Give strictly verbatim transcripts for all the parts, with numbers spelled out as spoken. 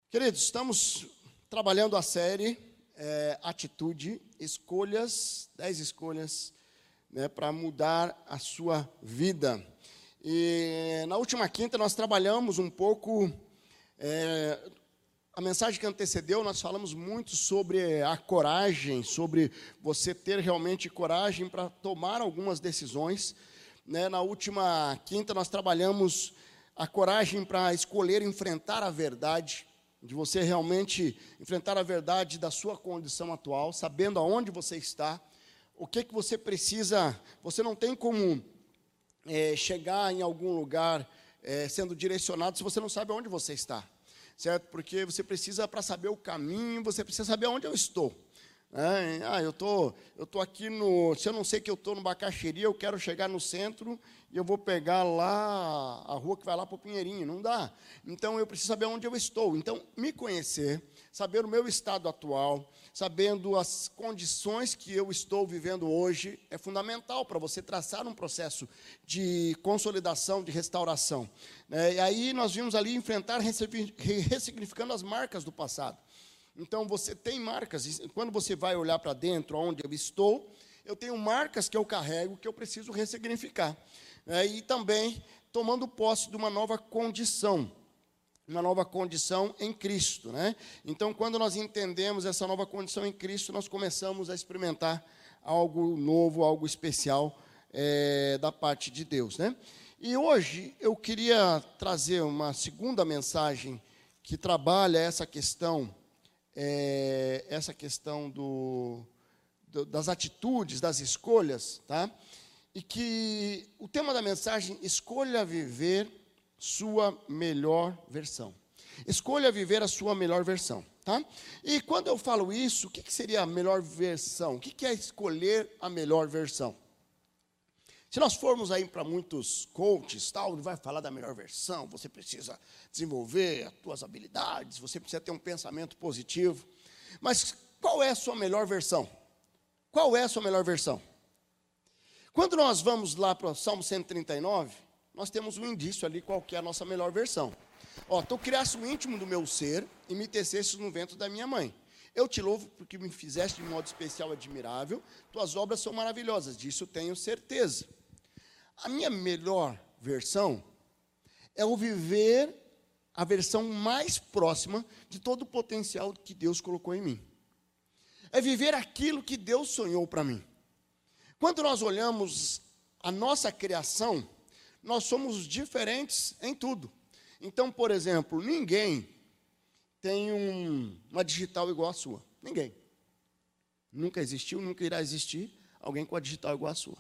Queridos, estamos trabalhando a série é, Atitude, Escolhas, dez escolhas, né, para mudar a sua vida. E na última quinta nós trabalhamos um pouco, é, a mensagem que antecedeu, nós falamos muito sobre a coragem, sobre você ter realmente coragem para tomar algumas decisões. Né? Na última quinta nós trabalhamos a coragem para escolher enfrentar a verdade, de você realmente enfrentar a verdade da sua condição atual, sabendo aonde você está, o que, que você precisa. Você não tem como é, chegar em algum lugar é, sendo direcionado se você não sabe aonde você está, certo? Porque você precisa, para saber o caminho, você precisa saber aonde eu estou. É, ah, eu tô, eu tô aqui no. Se eu não sei que eu estou no Bacaxeria, eu quero chegar no centro e eu vou pegar lá a rua que vai lá para o Pinheirinho. Não dá. Então eu preciso saber onde eu estou. Então, me conhecer, saber o meu estado atual, sabendo as condições que eu estou vivendo hoje, é fundamental para você traçar um processo de consolidação, de restauração. É, e aí nós vimos ali enfrentar, ressignificando as marcas do passado. Então, você tem marcas, quando você vai olhar para dentro, onde eu estou, eu tenho marcas que eu carrego, que eu preciso ressignificar. É, e também tomando posse de uma nova condição, uma nova condição em Cristo. Né? Então, quando nós entendemos essa nova condição em Cristo, nós começamos a experimentar algo novo, algo especial é, da parte de Deus. Né? E hoje eu queria trazer uma segunda mensagem que trabalha essa questão, É, essa questão do, do, das atitudes, das escolhas, tá? E que o tema da mensagem, escolha viver sua melhor versão. Escolha viver a sua melhor versão, tá? E quando eu falo isso, o que, que seria a melhor versão? O que, que é escolher a melhor versão? Se nós formos aí para muitos coaches, tal, ele vai falar da melhor versão, você precisa desenvolver as suas habilidades, você precisa ter um pensamento positivo. Mas qual é a sua melhor versão? Qual é a sua melhor versão? Quando nós vamos lá para o Salmo cento e trinta e nove, nós temos um indício ali qual que é a nossa melhor versão. Ó, tu criaste o íntimo do meu ser e me teceste no ventre da minha mãe. Eu te louvo porque me fizeste de modo especial e admirável, tuas obras são maravilhosas, disso tenho certeza. A minha melhor versão é o viver a versão mais próxima de todo o potencial que Deus colocou em mim. É viver aquilo que Deus sonhou para mim. Quando nós olhamos a nossa criação, nós somos diferentes em tudo. Então, por exemplo, ninguém tem um, uma digital igual à sua. Ninguém. Nunca existiu, nunca irá existir alguém com a digital igual à sua.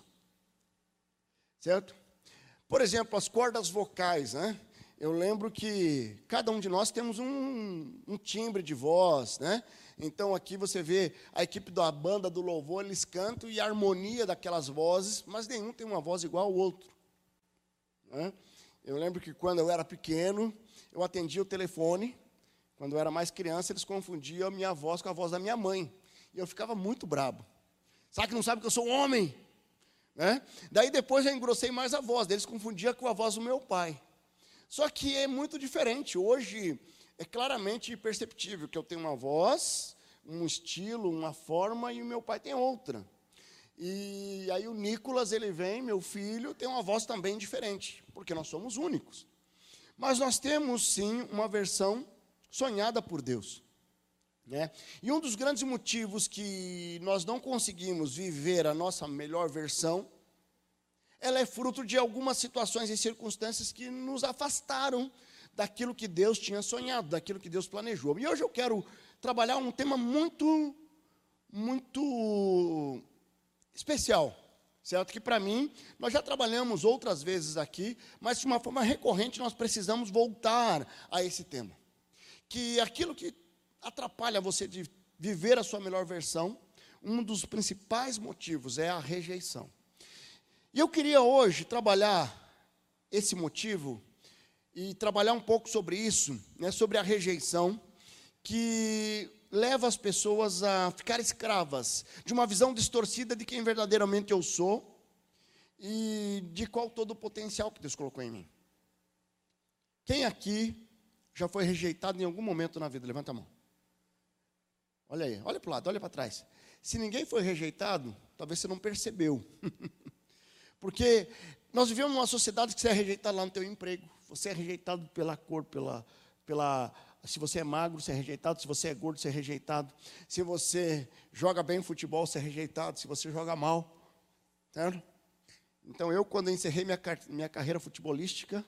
Certo? Por exemplo, as cordas vocais, né? Eu lembro que cada um de nós temos um, um timbre de voz, né? Então, aqui você vê a equipe da banda do louvor, eles cantam e a harmonia daquelas vozes, mas nenhum tem uma voz igual ao outro. Né? Eu lembro que quando eu era pequeno, eu atendia o telefone. Quando eu era mais criança, eles confundiam a minha voz com a voz da minha mãe. E eu ficava muito brabo. Sabe que não sabe que eu sou um homem? Né? Daí depois eu engrossei mais a voz, eles confundiam com a voz do meu pai. Só que é muito diferente. Hoje é claramente perceptível que eu tenho uma voz, um estilo, uma forma, e o meu pai tem outra. E aí o Nicolas, ele vem, meu filho, tem uma voz também diferente, porque nós somos únicos. Mas nós temos, sim, uma versão sonhada por Deus. Né? E um dos grandes motivos que nós não conseguimos viver a nossa melhor versão, ela é fruto de algumas situações e circunstâncias que nos afastaram daquilo que Deus tinha sonhado, daquilo que Deus planejou. E hoje eu quero trabalhar um tema muito, muito especial, certo? Que para mim, nós já trabalhamos outras vezes aqui, mas de uma forma recorrente nós precisamos voltar a esse tema. Que aquilo que atrapalha você de viver a sua melhor versão, um dos principais motivos é a rejeição. E eu queria hoje trabalhar esse motivo e trabalhar um pouco sobre isso, né, sobre a rejeição, que leva as pessoas a ficar escravas de uma visão distorcida de quem verdadeiramente eu sou e de qual todo o potencial que Deus colocou em mim. Quem aqui já foi rejeitado em algum momento na vida? Levanta a mão. Olha aí, olha para o lado, olha para trás. Se ninguém foi rejeitado, talvez você não percebeu. Porque nós vivemos numa sociedade que você é rejeitado lá no teu emprego. Você é rejeitado pela cor, pela, pela... Se você é magro, você é rejeitado. Se você é gordo, você é rejeitado. Se você joga bem futebol, você é rejeitado. Se você joga mal. Certo? Então, eu, quando encerrei minha, minha carreira futebolística...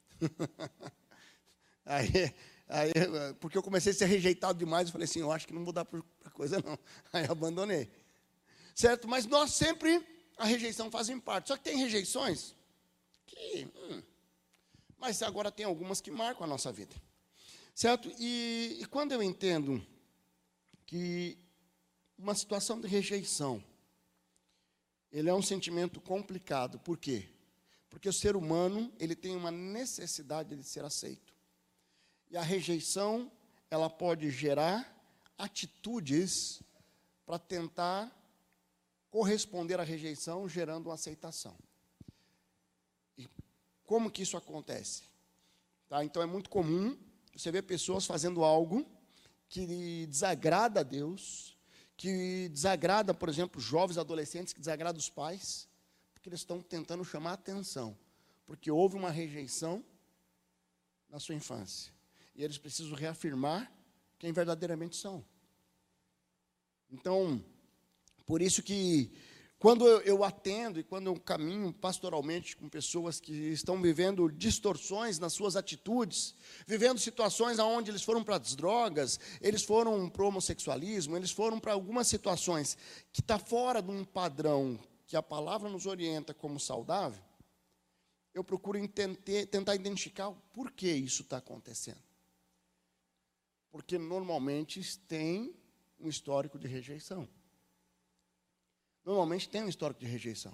aí, aí, porque eu comecei a ser rejeitado demais, eu falei assim, eu acho que não vou dar para coisa não. Aí abandonei. Certo? Mas nós sempre, a rejeição fazem parte. Só que tem rejeições que... Hum, mas agora tem algumas que marcam a nossa vida. Certo? E, e quando eu entendo que uma situação de rejeição, ele é um sentimento complicado. Por quê? Porque o ser humano, ele tem uma necessidade de ser aceito. E a rejeição, ela pode gerar atitudes para tentar corresponder à rejeição, gerando uma aceitação. E como que isso acontece? Tá? Então, é muito comum você ver pessoas fazendo algo que desagrada a Deus, que desagrada, por exemplo, jovens adolescentes, que desagrada os pais, porque eles estão tentando chamar a atenção, porque houve uma rejeição na sua infância. E eles precisam reafirmar quem verdadeiramente são. Então, por isso que, quando eu, eu atendo e quando eu caminho pastoralmente com pessoas que estão vivendo distorções nas suas atitudes, vivendo situações onde eles foram para as drogas, eles foram para o homossexualismo, eles foram para algumas situações que está fora de um padrão que a palavra nos orienta como saudável, eu procuro entender, tentar identificar o porquê isso está acontecendo. Porque normalmente tem um histórico de rejeição. Normalmente tem um histórico de rejeição.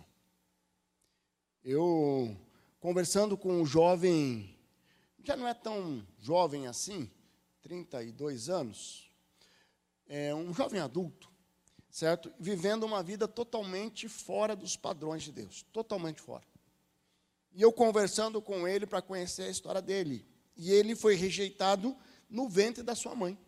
Eu, conversando com um jovem, já não é tão jovem assim, trinta e dois anos, é um jovem adulto, certo? Vivendo uma vida totalmente fora dos padrões de Deus, totalmente fora. E eu conversando com ele para conhecer a história dele. E ele foi rejeitado no ventre da sua mãe.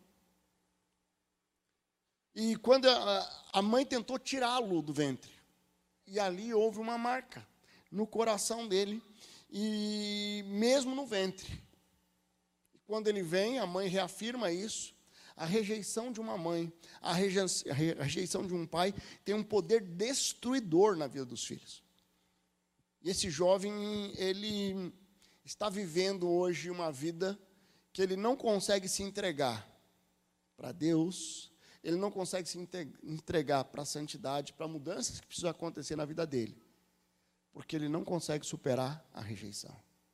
E quando a, a mãe tentou tirá-lo do ventre, e ali houve uma marca no coração dele, e mesmo no ventre. Quando ele vem, a mãe reafirma isso. A rejeição de uma mãe, a rejeição de um pai, tem um poder destruidor na vida dos filhos. E esse jovem, ele está vivendo hoje uma vida que ele não consegue se entregar para Deus, ele não consegue se entregar para a santidade, para mudanças que precisam acontecer na vida dele, porque ele não consegue superar a rejeição.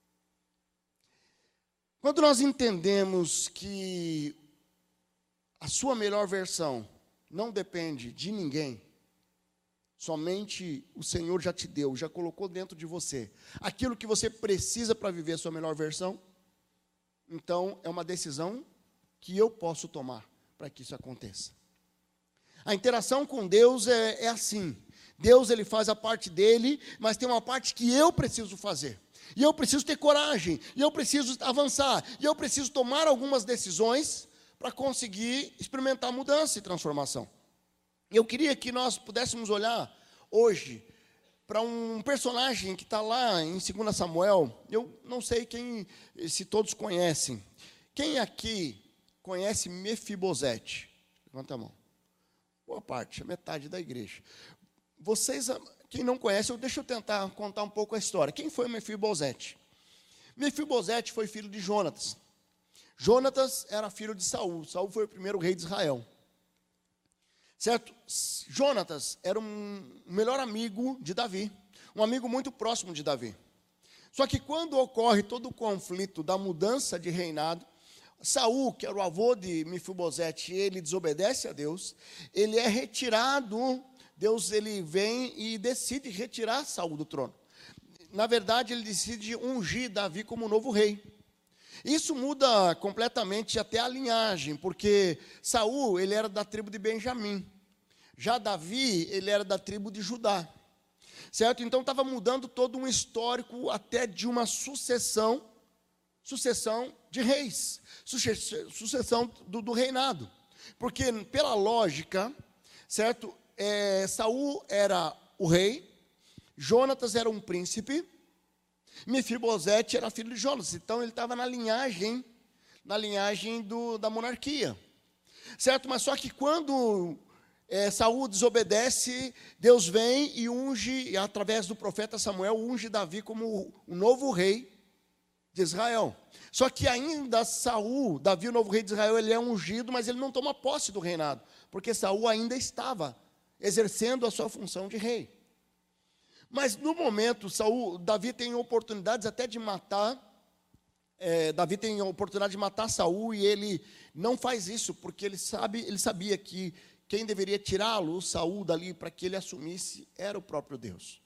Quando nós entendemos que a sua melhor versão não depende de ninguém, somente o Senhor já te deu, já colocou dentro de você aquilo que você precisa para viver a sua melhor versão, então é uma decisão que eu posso tomar para que isso aconteça. A interação com Deus é, é assim. Deus, ele faz a parte dele, mas tem uma parte que eu preciso fazer. E eu preciso ter coragem, e eu preciso avançar, e eu preciso tomar algumas decisões para conseguir experimentar mudança e transformação. Eu queria que nós pudéssemos olhar hoje para um personagem que está lá em dois Samuel. Eu não sei quem, se todos conhecem. Quem aqui conhece Mefibosete? Levanta a mão. Boa parte, a metade da igreja. Vocês, quem não conhece, deixa eu tentar contar um pouco a história. Quem foi Mefibosete? Mefibosete foi filho de Jonatas. Jonatas era filho de Saul. Saul foi o primeiro rei de Israel. Certo? Jonatas era um melhor amigo de Davi, um amigo muito próximo de Davi. Só que quando ocorre todo o conflito da mudança de reinado, Saul, que era o avô de Mefibosete, ele desobedece a Deus, ele é retirado, Deus ele vem e decide retirar Saul do trono. Na verdade, ele decide ungir Davi como novo rei. Isso muda completamente até a linhagem, porque Saul, ele era da tribo de Benjamim. Já Davi, ele era da tribo de Judá. Certo? Então, estava mudando todo um histórico até de uma sucessão, sucessão de reis, sucessão do, do reinado. Porque, pela lógica, certo? É, Saul era o rei, Jonatas era um príncipe, Mefibosete era filho de Jonatas. Então, ele estava na linhagem, na linhagem do, da monarquia. Certo? Mas só que quando é, Saul desobedece, Deus vem e unge, através do profeta Samuel, unge Davi como o novo rei de Israel. Só que ainda Saul, Davi, o novo rei de Israel, ele é ungido, mas ele não toma posse do reinado, porque Saul ainda estava exercendo a sua função de rei. Mas no momento, Saul, Davi tem oportunidades até de matar, é, Davi tem a oportunidade de matar Saul, e ele não faz isso, porque ele, sabe, ele sabia que quem deveria tirá-lo, Saul, dali, para que ele assumisse, era o próprio Deus.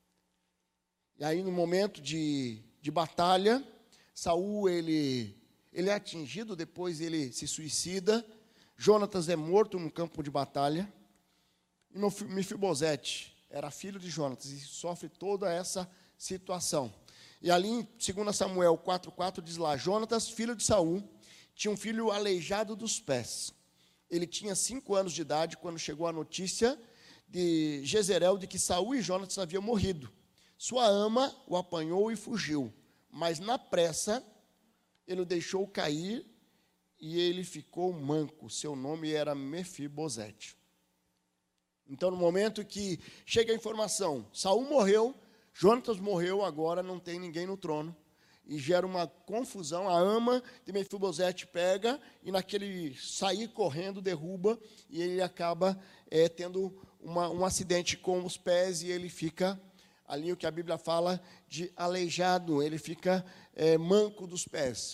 E aí, no momento de, de batalha, Saul, ele, ele é atingido, depois ele se suicida, Jonatas é morto no campo de batalha, e Mefibosete era filho de Jonatas, e sofre toda essa situação. E ali em dois Samuel quatro, quatro diz lá, Jonatas, filho de Saul, tinha um filho aleijado dos pés. Ele tinha cinco anos de idade quando chegou a notícia de Jezreel de que Saul e Jonatas haviam morrido. Sua ama o apanhou e fugiu, mas na pressa ele o deixou cair e ele ficou manco. Seu nome era Mefibosete. Então, no momento que chega a informação, Saul morreu, Jonatas morreu, agora não tem ninguém no trono. E gera uma confusão, a ama de Mefibosete pega, e naquele sair correndo, derruba, e ele acaba é, tendo uma, um acidente com os pés, e ele fica, ali o que a Bíblia fala, de aleijado, ele fica é, manco dos pés.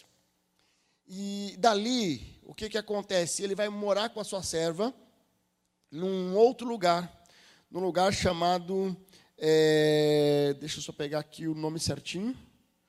E dali, o que, que acontece? Ele vai morar com a sua serva, num outro lugar, num lugar chamado, é, deixa eu só pegar aqui o nome certinho,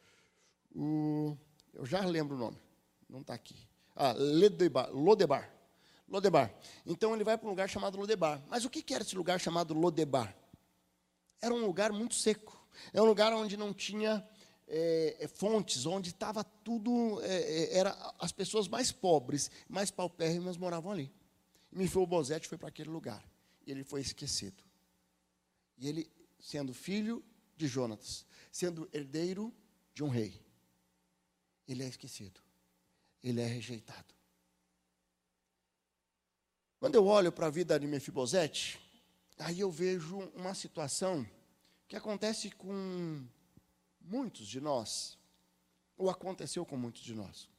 o, eu já lembro o nome, não está aqui, ah, Lodebar, Lodebar, Lodebar, então ele vai para um lugar chamado Lodebar. Mas o que, que era esse lugar chamado Lodebar? Era um lugar muito seco, é um lugar onde não tinha é, fontes, onde estava tudo, é, era as pessoas mais pobres, mais paupérrimas moravam ali. Mefibosete foi para aquele lugar, e ele foi esquecido. E ele, sendo filho de Jonatas, sendo herdeiro de um rei, ele é esquecido, ele é rejeitado. Quando eu olho para a vida de Mefibosete, aí eu vejo uma situação que acontece com muitos de nós, ou aconteceu com muitos de nós.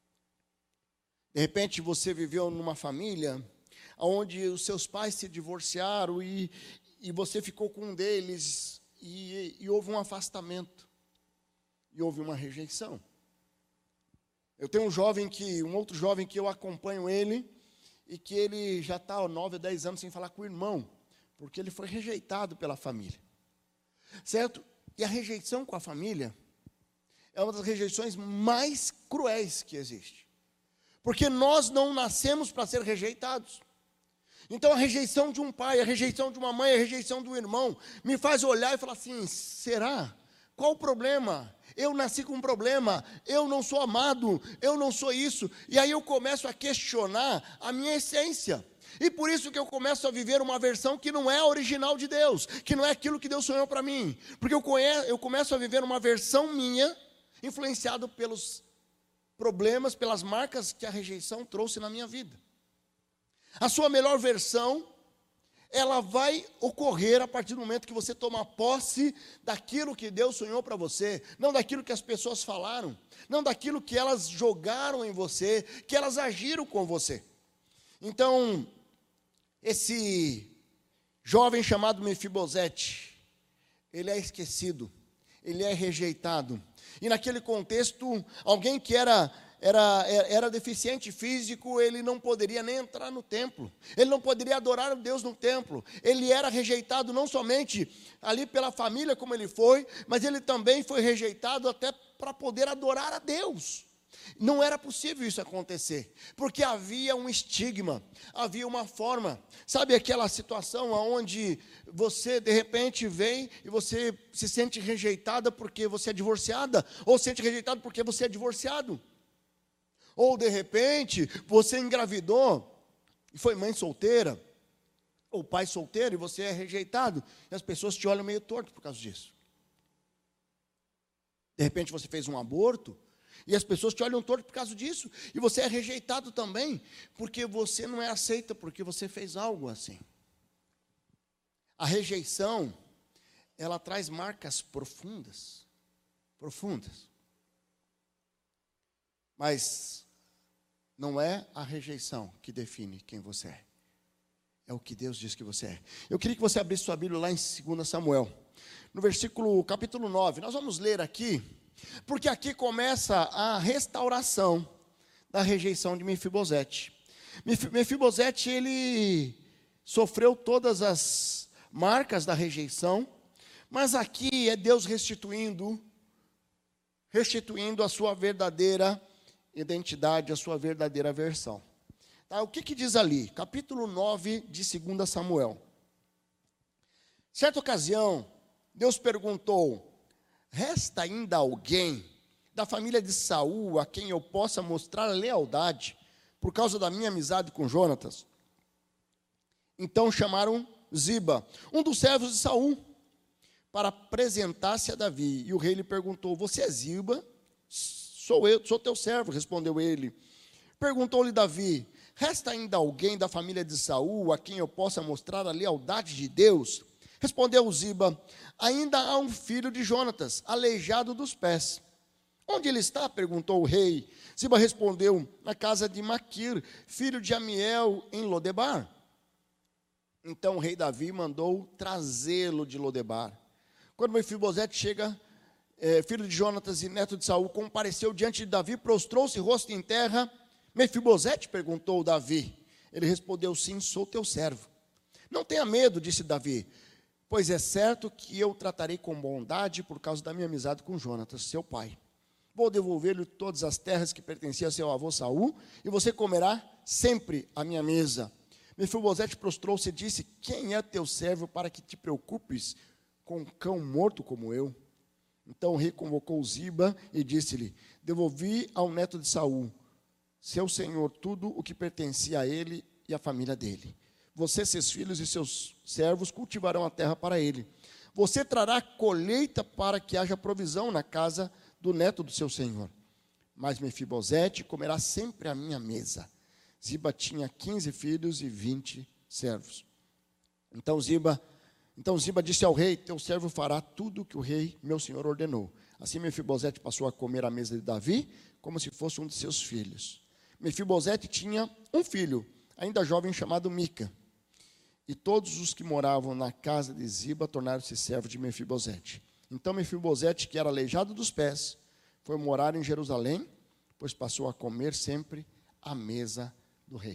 De repente você viveu numa família onde os seus pais se divorciaram e, e você ficou com um deles e, e houve um afastamento, e houve uma rejeição. Eu tenho um jovem que, um outro jovem que eu acompanho ele, e que ele já está há nove ou dez anos sem falar com o irmão, porque ele foi rejeitado pela família. Certo? E a rejeição com a família é uma das rejeições mais cruéis que existe. Porque nós não nascemos para ser rejeitados. Então a rejeição de um pai, a rejeição de uma mãe, a rejeição do irmão, me faz olhar e falar assim, será? Qual o problema? Eu nasci com um problema, eu não sou amado, eu não sou isso. E aí eu começo a questionar a minha essência. E por isso que eu começo a viver uma versão que não é a original de Deus, que não é aquilo que Deus sonhou para mim. Porque eu, conheço, eu começo a viver uma versão minha, influenciado pelos problemas, pelas marcas que a rejeição trouxe na minha vida. A sua melhor versão, ela vai ocorrer a partir do momento que você toma posse daquilo que Deus sonhou para você, não daquilo que as pessoas falaram, não daquilo que elas jogaram em você, que elas agiram com você. Então, esse jovem chamado Mefibosete, ele é esquecido, ele é rejeitado. E naquele contexto, alguém que era... Era, era deficiente físico, ele não poderia nem entrar no templo, ele não poderia adorar a Deus no templo, ele era rejeitado não somente ali pela família como ele foi, mas ele também foi rejeitado até para poder adorar a Deus. Não era possível isso acontecer, porque havia um estigma, havia uma forma, sabe aquela situação onde você de repente vem e você se sente rejeitada porque você é divorciada, ou se sente rejeitado porque você é divorciado. Ou, de repente, você engravidou e foi mãe solteira, ou pai solteiro, e você é rejeitado, e as pessoas te olham meio torto por causa disso. De repente, você fez um aborto, e as pessoas te olham torto por causa disso, e você é rejeitado também, porque você não é aceita, porque você fez algo assim. A rejeição, ela traz marcas profundas, profundas. Mas não é a rejeição que define quem você é. É o que Deus diz que você é. Eu queria que você abrisse sua Bíblia lá em dois Samuel. No versículo, capítulo nove. Nós vamos ler aqui, porque aqui começa a restauração da rejeição de Mefibosete. Mefibosete, ele sofreu todas as marcas da rejeição, mas aqui é Deus restituindo, restituindo a sua verdadeira identidade, a sua verdadeira versão. Tá, o que que diz ali? Capítulo nove de dois Samuel. Certa ocasião, Deus perguntou: resta ainda alguém da família de Saul a quem eu possa mostrar lealdade por causa da minha amizade com Jonatas? Então chamaram Ziba, um dos servos de Saul, para apresentar-se a Davi. E o rei lhe perguntou: você é Ziba? Sou eu, sou teu servo, respondeu ele. Perguntou-lhe Davi: resta ainda alguém da família de Saul a quem eu possa mostrar a lealdade de Deus? Respondeu Ziba: ainda há um filho de Jonatas, aleijado dos pés. Onde ele está? Perguntou o rei. Ziba respondeu: na casa de Maquir, filho de Amiel, em Lodebar. Então o rei Davi mandou trazê-lo de Lodebar. Quando Mefibosete chega, é, filho de Jonatas e neto de Saul, compareceu diante de Davi, prostrou-se rosto em terra. Mefibosete? Perguntou Davi. Ele respondeu: sim, sou teu servo. Não tenha medo, disse Davi, pois é certo que eu tratarei com bondade por causa da minha amizade com Jonatas, seu pai. Vou devolver-lhe todas as terras que pertenciam a seu avô Saul, e você comerá sempre à minha mesa. Mefibosete prostrou-se e disse: quem é teu servo para que te preocupes com um cão morto como eu? Então o rei convocou Ziba e disse-lhe: devolvi ao neto de Saul, seu senhor, tudo o que pertencia a ele e à família dele. Você, seus filhos e seus servos cultivarão a terra para ele. Você trará colheita para que haja provisão na casa do neto do seu senhor. Mas Mefibosete comerá sempre à minha mesa. Ziba tinha quinze filhos e vinte servos. Então Ziba, então Ziba disse ao rei: teu servo fará tudo o que o rei, meu senhor, ordenou. Assim Mefibosete passou a comer à mesa de Davi, como se fosse um de seus filhos. Mefibosete tinha um filho, ainda jovem, chamado Mica. E todos os que moravam na casa de Ziba tornaram-se servos de Mefibosete. Então Mefibosete, que era aleijado dos pés, foi morar em Jerusalém, pois passou a comer sempre à mesa do rei.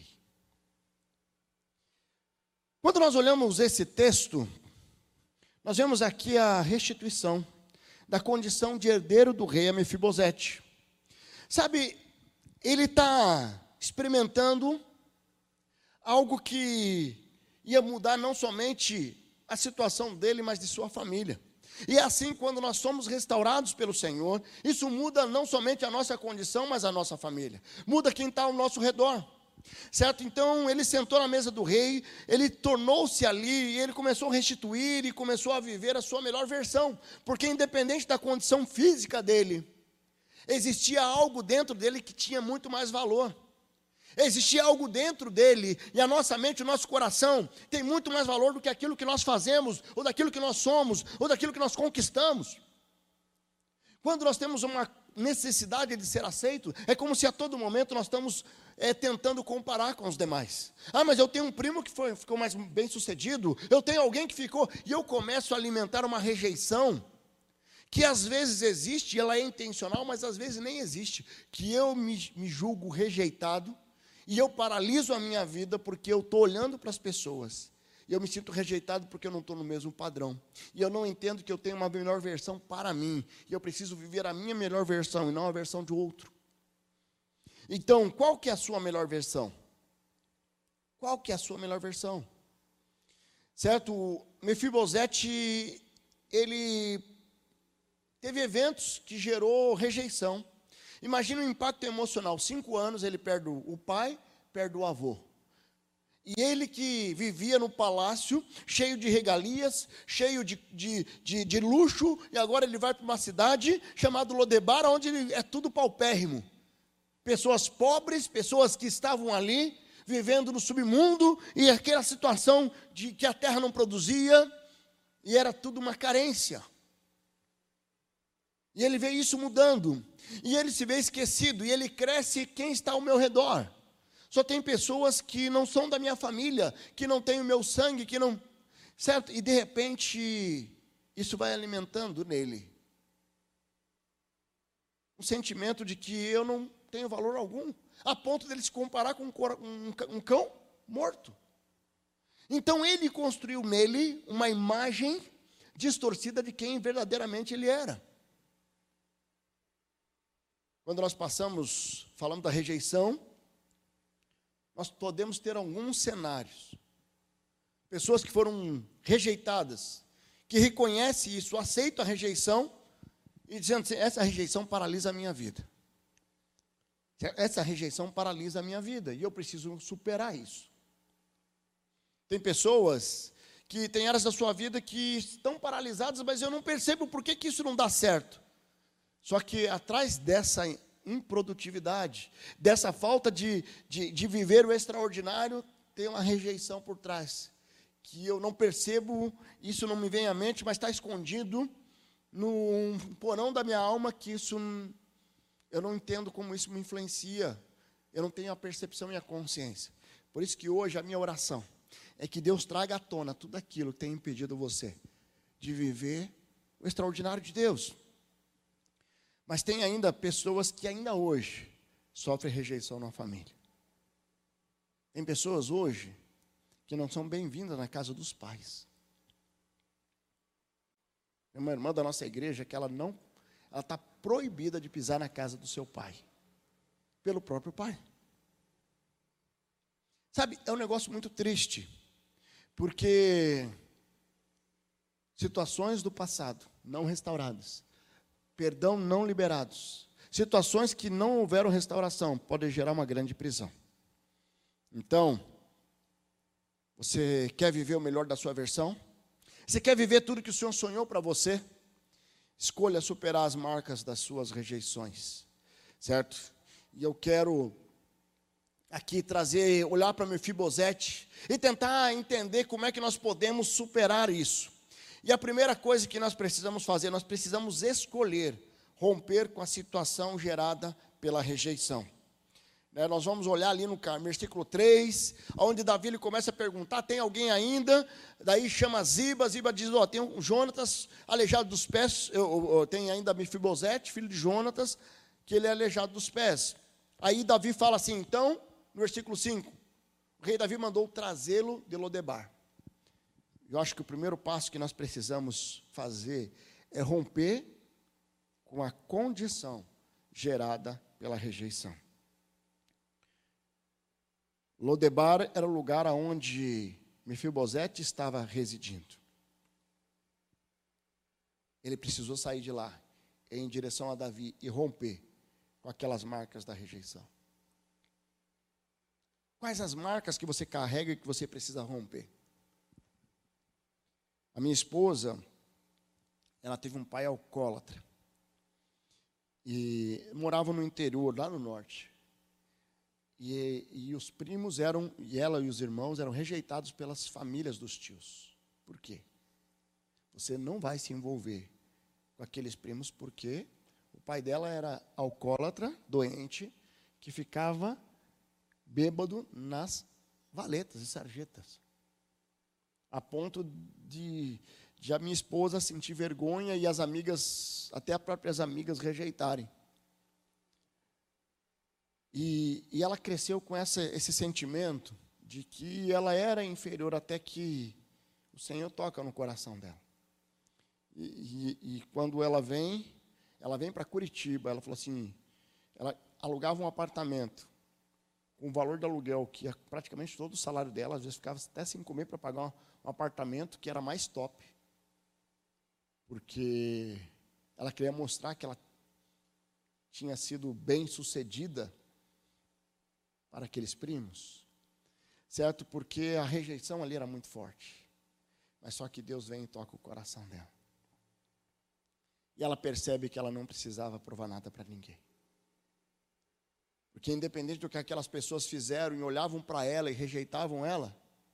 Quando nós olhamos esse texto, nós vemos aqui a restituição da condição de herdeiro do rei a Mefibosete. Sabe, ele está experimentando algo que ia mudar não somente a situação dele, mas de sua família. E é assim, quando nós somos restaurados pelo Senhor, isso muda não somente a nossa condição, mas a nossa família. Muda quem está ao nosso redor. Certo? Então, ele sentou na mesa do rei, ele tornou-se ali, e ele começou a restituir e começou a viver a sua melhor versão. Porque independente da condição física dele, existia algo dentro dele que tinha muito mais valor. Existia algo dentro dele, e a nossa mente, o nosso coração, tem muito mais valor do que aquilo que nós fazemos, ou daquilo que nós somos, ou daquilo que nós conquistamos. Quando nós temos uma necessidade de ser aceito, é como se a todo momento nós estamos é, tentando comparar com os demais. Ah, mas eu tenho um primo que foi, ficou mais bem sucedido, eu tenho alguém que ficou, e eu começo a alimentar uma rejeição, que às vezes existe, ela é intencional, mas às vezes nem existe, que eu me, me julgo rejeitado, e eu paraliso a minha vida porque eu estou olhando para as pessoas. E eu me sinto rejeitado porque eu não estou no mesmo padrão. E eu não entendo que eu tenho uma melhor versão para mim. E eu preciso viver a minha melhor versão e não a versão de outro. Então, qual que é a sua melhor versão? Qual que é a sua melhor versão? Certo? Mefibosete, ele teve eventos que gerou rejeição. Imagina o impacto emocional. Cinco anos ele perde o pai, perde o avô. E ele que vivia no palácio, cheio de regalias, cheio de, de, de, de luxo, e agora ele vai para uma cidade chamada Lodebar, onde é tudo paupérrimo. Pessoas pobres, pessoas que estavam ali, vivendo no submundo, e aquela situação de que a terra não produzia, e era tudo uma carência. E ele vê isso mudando, e ele se vê esquecido, e ele cresce, quem está ao meu redor? Só tem pessoas que não são da minha família, que não têm o meu sangue, que não... Certo? E de repente, isso vai alimentando nele um sentimento de que eu não tenho valor algum, a ponto dele se comparar com um cão morto. Então ele construiu nele uma imagem distorcida de quem verdadeiramente ele era. Quando nós passamos, falando da rejeição, nós podemos ter alguns cenários. Pessoas que foram rejeitadas, que reconhecem isso, aceitam a rejeição, e dizendo assim, essa rejeição paralisa a minha vida. Essa rejeição paralisa a minha vida, e eu preciso superar isso. Tem pessoas que têm áreas da sua vida que estão paralisadas, mas eu não percebo por que, que isso não dá certo. Só que atrás dessa improdutividade, dessa falta de, de, de viver o extraordinário, tem uma rejeição por trás, que eu não percebo, isso não me vem à mente, mas está escondido no porão da minha alma, que isso, eu não entendo como isso me influencia, eu não tenho a percepção e a consciência. Por isso que hoje a minha oração é que Deus traga à tona tudo aquilo que tem impedido você de viver o extraordinário de Deus. Mas tem ainda pessoas que ainda hoje sofrem rejeição na família. Tem pessoas hoje que não são bem-vindas na casa dos pais. Tem uma irmã da nossa igreja que ela não, ela está proibida de pisar na casa do seu pai, pelo próprio pai. Sabe, é um negócio muito triste, porque situações do passado não restauradas, perdão não liberados, situações que não houveram restauração, podem gerar uma grande prisão. Então, você quer viver o melhor da sua versão? Você quer viver tudo que o Senhor sonhou para você? Escolha superar as marcas das suas rejeições, certo? E eu quero aqui trazer, olhar para Mefibosete e tentar entender como é que nós podemos superar isso. E a primeira coisa que nós precisamos fazer, nós precisamos escolher romper com a situação gerada pela rejeição. Né, nós vamos olhar ali no versículo três, onde Davi ele começa a perguntar, tem alguém ainda? Daí chama Ziba, Ziba diz, ó, tem um Jonatas aleijado dos pés, eu, eu, tem ainda Mefibosete, filho de Jonatas, que ele é aleijado dos pés. Aí Davi fala assim, então, no versículo cinco, o rei Davi mandou trazê-lo de Lodebar. Eu acho que o primeiro passo que nós precisamos fazer é romper com a condição gerada pela rejeição. Lodebar era o lugar onde Mefibosete estava residindo. Ele precisou sair de lá, em direção a Davi, e romper com aquelas marcas da rejeição. Quais as marcas que você carrega e que você precisa romper? A minha esposa, ela teve um pai alcoólatra. E morava no interior, lá no norte. E, e os primos eram, e ela e os irmãos eram rejeitados pelas famílias dos tios. Por quê? Você não vai se envolver com aqueles primos, porque o pai dela era alcoólatra, doente, que ficava bêbado nas valetas e sarjetas. A ponto de, de a minha esposa sentir vergonha e as amigas, até as próprias amigas rejeitarem. E, e ela cresceu com essa, esse sentimento de que ela era inferior, até que o Senhor toca no coração dela. E, e, e quando ela vem, ela vem para Curitiba, ela falou assim, ela alugava um apartamento com o valor do aluguel, que é praticamente todo o salário dela, às vezes ficava até sem comer para pagar um, um apartamento que era mais top. Porque ela queria mostrar que ela tinha sido bem sucedida para aqueles primos, certo? Porque a rejeição ali era muito forte. Mas só que Deus vem e toca o coração dela. E ela percebe que ela não precisava provar nada para ninguém. Porque independente do que aquelas pessoas fizeram e olhavam para ela e rejeitavam ela,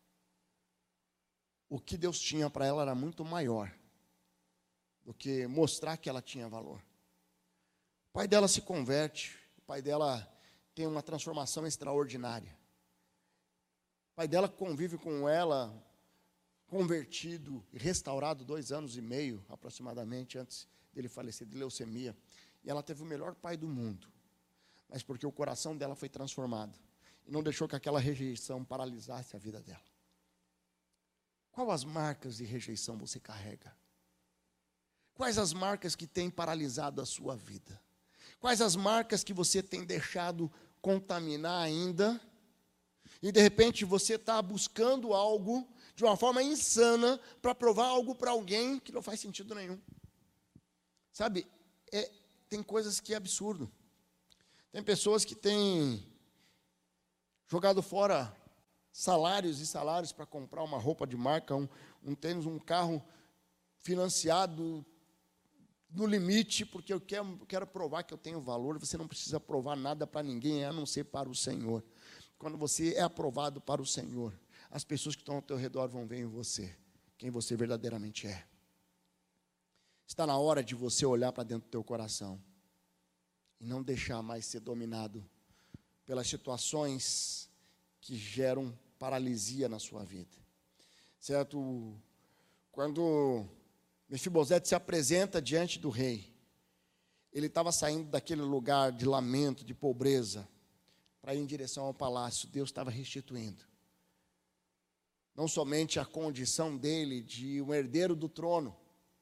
o que Deus tinha para ela era muito maior do que mostrar que ela tinha valor. O pai dela se converte, o pai dela tem uma transformação extraordinária. O pai dela convive com ela, convertido e restaurado dois anos e meio, aproximadamente, antes dele falecer de leucemia. E ela teve o melhor pai do mundo, mas porque o coração dela foi transformado e não deixou que aquela rejeição paralisasse a vida dela. Quais as marcas de rejeição você carrega? Quais as marcas que têm paralisado a sua vida? Quais as marcas que você tem deixado contaminar ainda? E de repente você está buscando algo de uma forma insana para provar algo para alguém que não faz sentido nenhum. Sabe, é, tem coisas que é absurdo. Tem pessoas que têm jogado fora salários e salários para comprar uma roupa de marca, um, um tênis, um carro financiado no limite, porque eu quero, quero provar que eu tenho valor. Você não precisa provar nada para ninguém, a não ser para o Senhor. Quando você é aprovado para o Senhor, as pessoas que estão ao teu redor vão ver em você quem você verdadeiramente é. Está na hora de você olhar para dentro do teu coração e não deixar mais ser dominado pelas situações que geram paralisia na sua vida. Certo? Quando Mefibosete se apresenta diante do rei, ele estava saindo daquele lugar de lamento, de pobreza, para ir em direção ao palácio. Deus estava restituindo não somente a condição dele de um herdeiro do trono.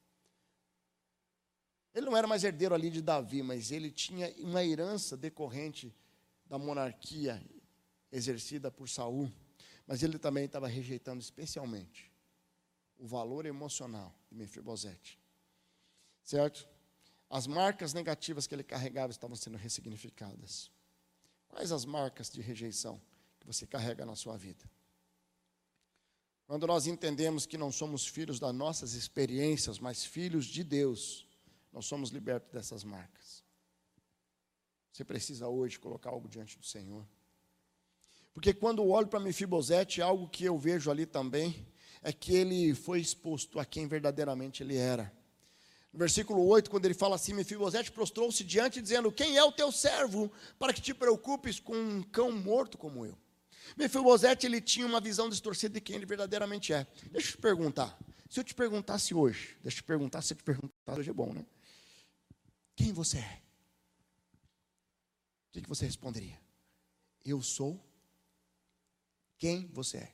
Ele não era mais herdeiro ali de Davi, mas ele tinha uma herança decorrente da monarquia exercida por Saul. Mas ele também estava rejeitando especialmente o valor emocional de Mefibosete. Certo? As marcas negativas que ele carregava estavam sendo ressignificadas. Quais as marcas de rejeição que você carrega na sua vida? Quando nós entendemos que não somos filhos das nossas experiências, mas filhos de Deus, nós somos libertos dessas marcas. Você precisa hoje colocar algo diante do Senhor. Porque quando eu olho para Mefibosete, algo que eu vejo ali também, é que ele foi exposto a quem verdadeiramente ele era. No versículo oito, quando ele fala assim, Mefibosete prostrou-se diante, dizendo, quem é o teu servo, para que te preocupes com um cão morto como eu? Mefibosete, ele tinha uma visão distorcida de quem ele verdadeiramente é. Deixa eu te perguntar, se eu te perguntasse hoje, deixa eu te perguntar, se eu te perguntar hoje é bom, né? Quem você é? O que você responderia? Eu sou quem você é.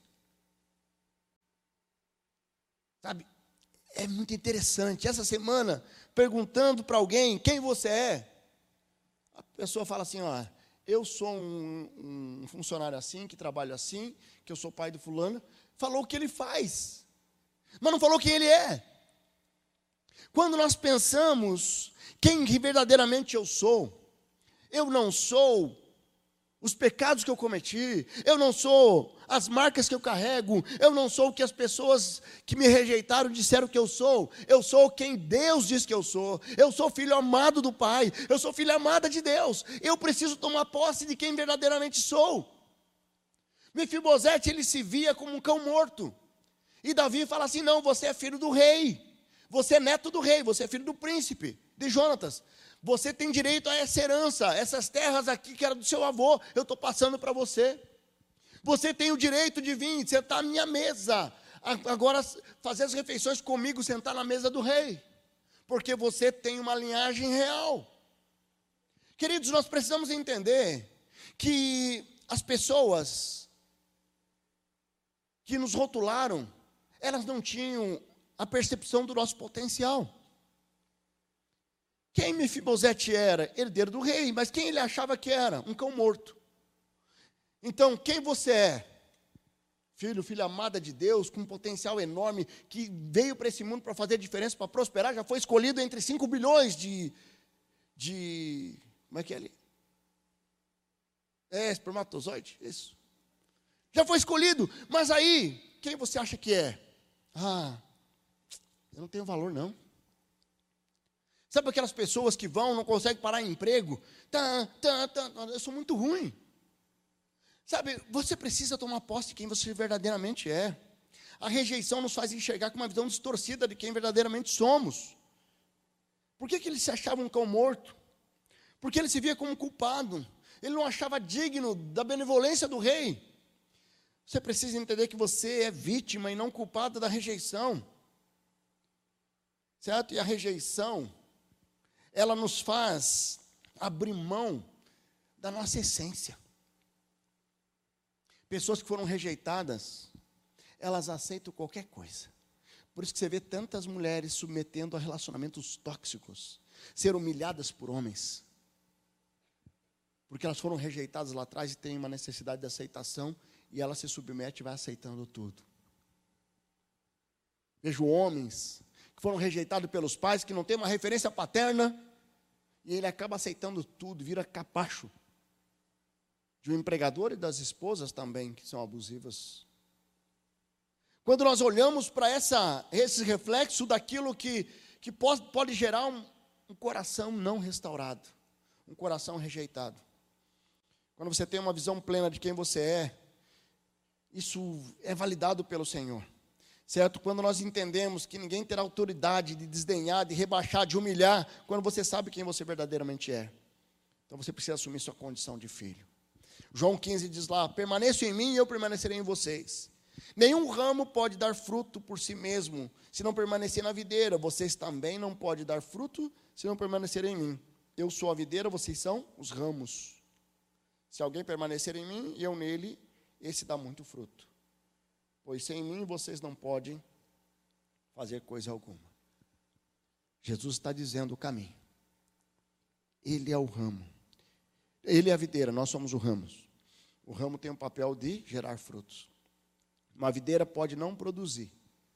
Sabe, é muito interessante. Essa semana, perguntando para alguém quem você é, a pessoa fala assim, ó, eu sou um, um funcionário assim, que trabalho assim, que eu sou pai do fulano. Falou o que ele faz, mas não falou quem ele é. Quando nós pensamos quem verdadeiramente eu sou, eu não sou os pecados que eu cometi, eu não sou as marcas que eu carrego, eu não sou o que as pessoas que me rejeitaram disseram que eu sou, eu sou quem Deus diz que eu sou, eu sou filho amado do Pai, eu sou filha amada de Deus, eu preciso tomar posse de quem verdadeiramente sou. Mefibosete, ele se via como um cão morto, e Davi fala assim, não, você é filho do rei, você é neto do rei, você é filho do príncipe, de Jonatas. Você tem direito a essa herança, essas terras aqui que era do seu avô, eu estou passando para você. Você tem o direito de vir, sentar à minha mesa, agora fazer as refeições comigo, sentar na mesa do rei, porque você tem uma linhagem real. Queridos, nós precisamos entender que as pessoas que nos rotularam, elas não tinham a percepção do nosso potencial. Quem Mefibosete era? Herdeiro do rei, mas quem ele achava que era? Um cão morto. Então, quem você é? Filho, filha amada de Deus, com um potencial enorme, que veio para esse mundo para fazer diferença, para prosperar, já foi escolhido entre cinco bilhões de, de Como é que é ali? É, espermatozoide, isso. Já foi escolhido, mas aí, quem você acha que é? Ah, eu não tenho valor não. Sabe aquelas pessoas que vão, não conseguem parar em emprego? Tá, tá, tá, eu sou muito ruim. Sabe, você precisa tomar posse de quem você verdadeiramente é. A rejeição nos faz enxergar com uma visão distorcida de quem verdadeiramente somos. Por que que ele se achava um cão morto? Porque ele se via como culpado. Ele não achava digno da benevolência do rei. Você precisa entender que você é vítima e não culpado da rejeição. Certo? E a rejeição, ela nos faz abrir mão da nossa essência. Pessoas que foram rejeitadas, elas aceitam qualquer coisa. Por isso que você vê tantas mulheres submetendo a relacionamentos tóxicos, ser humilhadas por homens. Porque elas foram rejeitadas lá atrás e têm uma necessidade de aceitação, e ela se submete e vai aceitando tudo. Vejo homens que foram rejeitados pelos pais, que não têm uma referência paterna, e ele acaba aceitando tudo, vira capacho de um empregador e das esposas também, que são abusivas. Quando nós olhamos para essa, esse reflexo daquilo que, que pode, pode gerar um, um coração não restaurado, um coração rejeitado. Quando você tem uma visão plena de quem você é, isso é validado pelo Senhor. Certo? Quando nós entendemos que ninguém terá autoridade de desdenhar, de rebaixar, de humilhar, quando você sabe quem você verdadeiramente é. Então você precisa assumir sua condição de filho. João quinze diz lá: permaneçam em mim e eu permanecerei em vocês. Nenhum ramo pode dar fruto por si mesmo, se não permanecer na videira. Vocês também não podem dar fruto, se não permanecerem em mim. Eu sou a videira, vocês são os ramos. Se alguém permanecer em mim e eu nele, esse dá muito fruto. Pois sem mim vocês não podem fazer coisa alguma. Jesus está dizendo o caminho. Ele é o ramo. Ele é a videira, nós somos o ramos. O ramo tem o papel de gerar frutos. Uma videira pode não produzir.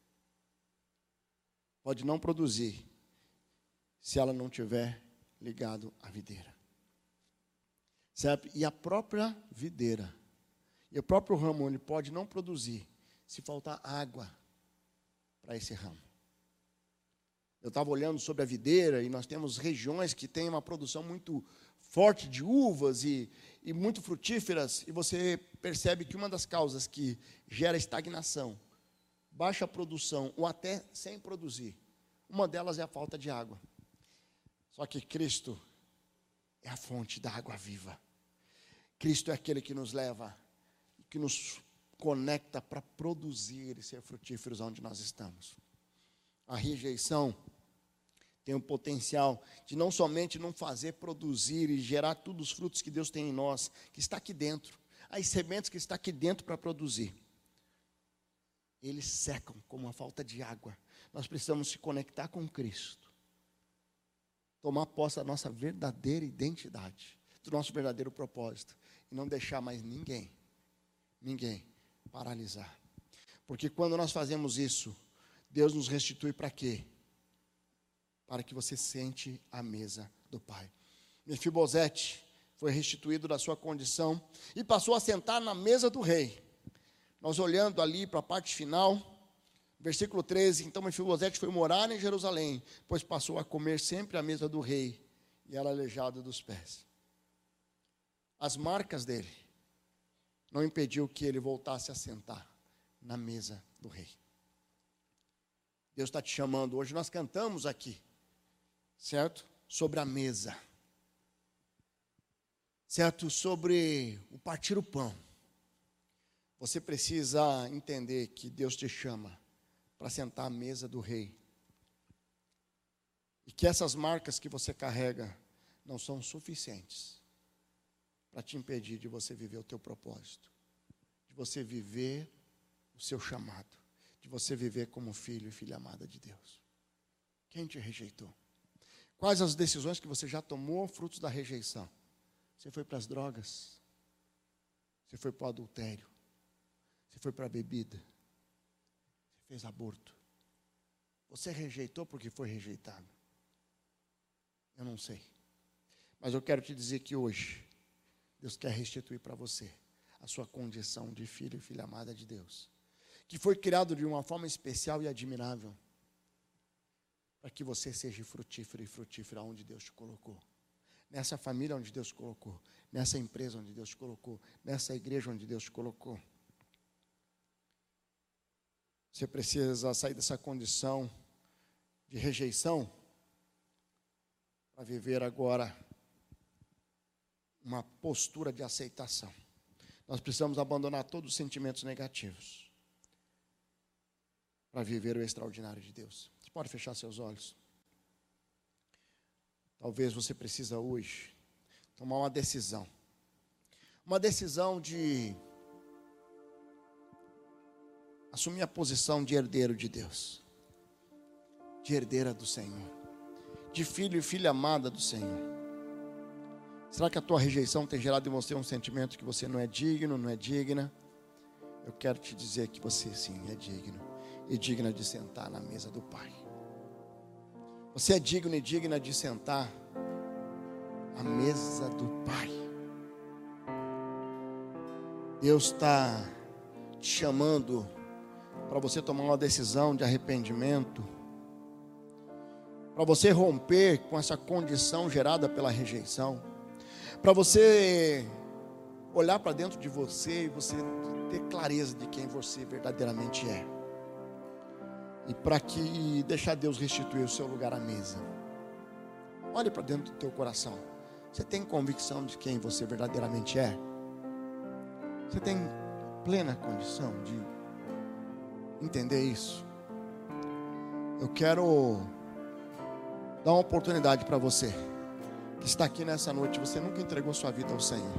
Pode não produzir se ela não tiver ligado à videira. Certo? E a própria videira, e o próprio ramo, ele pode não produzir se faltar água para esse ramo. Eu estava olhando sobre a videira e nós temos regiões que têm uma produção muito forte de uvas e, e muito frutíferas, e você percebe que uma das causas que gera estagnação, baixa produção ou até sem produzir, uma delas é a falta de água. Só que Cristo é a fonte da água viva. Cristo é aquele que nos leva, que nos conecta para produzir e ser frutíferos onde nós estamos. A rejeição tem o potencial de não somente não fazer produzir e gerar todos os frutos que Deus tem em nós, que está aqui dentro, as sementes que está aqui dentro para produzir. Eles secam como a falta de água. Nós precisamos se conectar com Cristo, tomar posse da nossa verdadeira identidade, do nosso verdadeiro propósito, e não deixar mais ninguém, ninguém paralisar. Porque quando nós fazemos isso, Deus nos restitui para quê? Para que você sente a mesa do Pai. Mefibosete foi restituído da sua condição e passou a sentar na mesa do rei. Nós olhando ali para a parte final, versículo treze, então Mefibosete foi morar em Jerusalém, pois passou a comer sempre à mesa do rei, e era aleijado dos pés. As marcas dele não impediu que ele voltasse a sentar na mesa do rei. Deus está te chamando. Hoje nós cantamos aqui, certo? Sobre a mesa. Certo? Sobre o partir o pão. Você precisa entender que Deus te chama para sentar à mesa do rei. E que essas marcas que você carrega não são suficientes para te impedir de você viver o teu propósito, de você viver o seu chamado, de você viver como filho e filha amada de Deus. Quem te rejeitou? Quais as decisões que você já tomou frutos da rejeição? Você foi para as drogas? Você foi para o adultério? Você foi para a bebida? Você fez aborto? Você rejeitou porque foi rejeitado? Eu não sei. Mas eu quero te dizer que hoje, Deus quer restituir para você a sua condição de filho e filha amada de Deus, que foi criado de uma forma especial e admirável, para que você seja frutífero e frutífera onde Deus te colocou. Nessa família onde Deus te colocou, nessa empresa onde Deus te colocou, nessa igreja onde Deus te colocou. Você precisa sair dessa condição de rejeição para viver agora uma postura de aceitação. Nós precisamos abandonar todos os sentimentos negativos para viver o extraordinário de Deus. Você pode fechar seus olhos? Talvez você precisa hoje tomar uma decisão. Uma decisão de assumir a posição de herdeiro de Deus, de herdeira do Senhor, de filho e filha amada do Senhor. Será que a tua rejeição tem gerado em você um sentimento que você não é digno, não é digna? Eu quero te dizer que você sim é digno e digna de sentar na mesa do Pai. Você é digno e digna de sentar à mesa do Pai. Deus está te chamando para você tomar uma decisão de arrependimento, para você romper com essa condição gerada pela rejeição, para você olhar para dentro de você e você ter clareza de quem você verdadeiramente é, e para que deixar Deus restituir o seu lugar à mesa. Olhe para dentro do teu coração. Você tem convicção de quem você verdadeiramente é? Você tem plena condição de entender isso? Eu quero dar uma oportunidade para você que está aqui nessa noite. Você nunca entregou sua vida ao Senhor.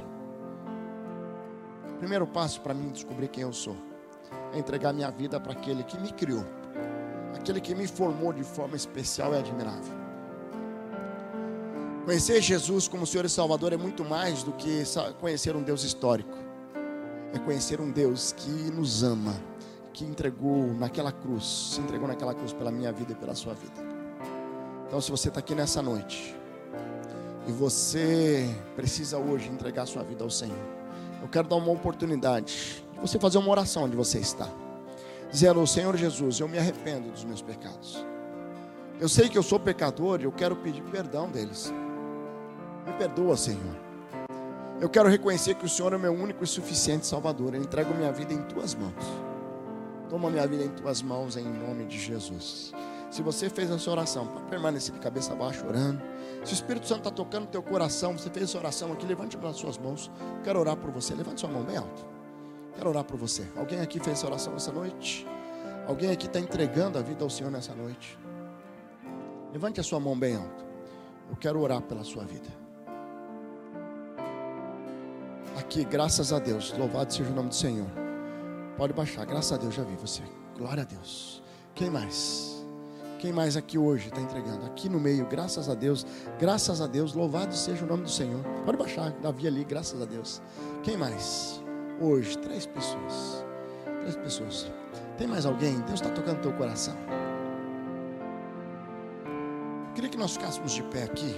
O primeiro passo para mim descobrir quem eu sou é entregar minha vida para aquele que me criou, aquele que me formou de forma especial e admirável. Conhecer Jesus como Senhor e Salvador é muito mais do que conhecer um Deus histórico. É conhecer um Deus que nos ama, que entregou naquela cruz, se entregou naquela cruz pela minha vida e pela sua vida. Então, se você está aqui nessa noite e você precisa hoje entregar sua vida ao Senhor, eu quero dar uma oportunidade de você fazer uma oração onde você está, dizendo: Senhor Jesus, eu me arrependo dos meus pecados. Eu sei que eu sou pecador e eu quero pedir perdão deles. Me perdoa, Senhor. Eu quero reconhecer que o Senhor é o meu único e suficiente Salvador. Eu entrego minha vida em Tuas mãos. Toma minha vida em Tuas mãos, em nome de Jesus. Se você fez essa oração, pode permanecer de cabeça baixa orando. Se o Espírito Santo está tocando no teu coração, você fez essa oração aqui, levante as suas mãos. Quero orar por você. Levante sua mão bem alto. Quero orar por você. Alguém aqui fez essa oração essa noite? Alguém aqui está entregando a vida ao Senhor nessa noite? Levante a sua mão bem alto. Eu quero orar pela sua vida. Aqui, graças a Deus, louvado seja o nome do Senhor. Pode baixar, graças a Deus, já vi você. Glória a Deus. Quem mais? Quem mais aqui hoje está entregando? Aqui no meio, graças a Deus, graças a Deus, louvado seja o nome do Senhor. Pode baixar, Davi ali, graças a Deus. Quem mais? Hoje, três pessoas. Três pessoas. Tem mais alguém? Deus está tocando no teu coração. Eu queria que nós ficássemos de pé aqui.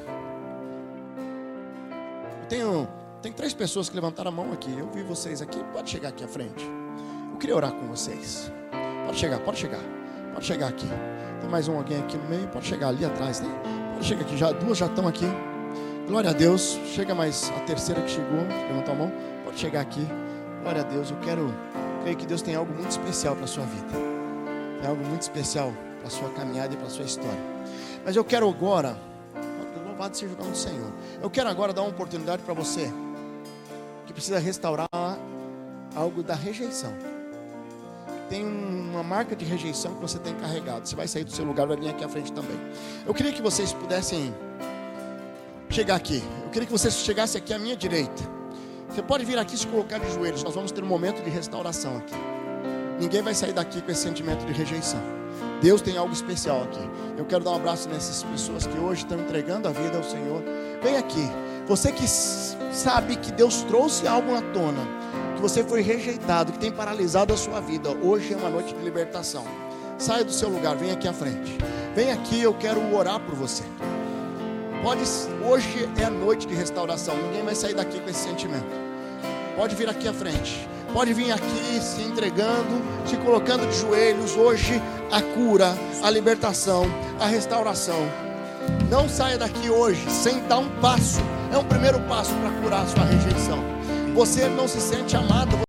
Eu tenho, tem três pessoas que levantaram a mão aqui. Eu vi vocês aqui. Pode chegar aqui à frente. Eu queria orar com vocês. Pode chegar, pode chegar. Pode chegar aqui. Tem mais um alguém aqui no meio. Pode chegar ali atrás, né? Pode chegar aqui. Já, duas já estão aqui. Glória a Deus. Chega mais a terceira que chegou. Levantou a mão. Pode chegar aqui. Glória a Deus. Eu quero... Creio que Deus tem algo muito especial para a sua vida. Tem algo muito especial para a sua caminhada e para a sua história. Mas eu quero agora, louvado seja o nome do Senhor, eu quero agora dar uma oportunidade para você que precisa restaurar algo da rejeição. Tem uma marca de rejeição que você tem carregado. Você vai sair do seu lugar, vai vir aqui à frente também. Eu queria que vocês pudessem chegar aqui. Eu queria que vocês chegassem aqui à minha direita. Você pode vir aqui e se colocar de joelhos. Nós vamos ter um momento de restauração aqui. Ninguém vai sair daqui com esse sentimento de rejeição. Deus tem algo especial aqui. Eu quero dar um abraço nessas pessoas que hoje estão entregando a vida ao Senhor. Vem aqui. Você que sabe que Deus trouxe algo à tona, que você foi rejeitado, que tem paralisado a sua vida. Hoje é uma noite de libertação. Saia do seu lugar, vem aqui à frente. Vem aqui, eu quero orar por você. Pode, hoje é a noite de restauração. Ninguém vai sair daqui com esse sentimento. Pode vir aqui à frente. Pode vir aqui se entregando, se colocando de joelhos. Hoje a cura, a libertação, a restauração. Não saia daqui hoje sem dar um passo. É um primeiro passo para curar a sua rejeição. Você não se sente amado.